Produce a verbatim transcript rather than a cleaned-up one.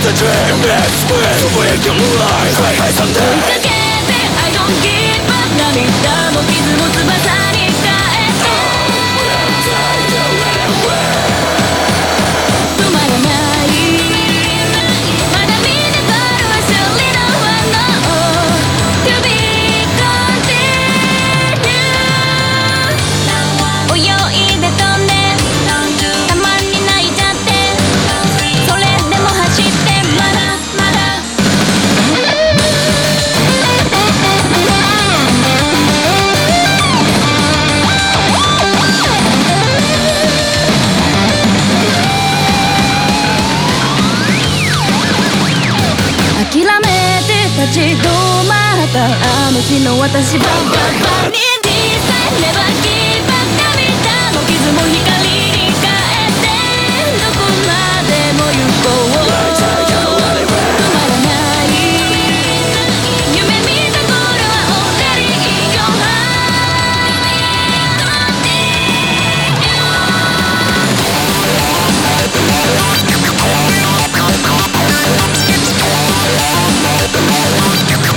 The dream is sweet to wake your life. Try by someday. 追いかけて I don't give up 涙も傷も翼に変えて止まらないまだ見てたるは勝利の輪の To be continued 泳いで飛んでたまに泣いちゃってそれでも走ってまだまだ諦めて立ち止まったあの日の私バンバンバンに This time never give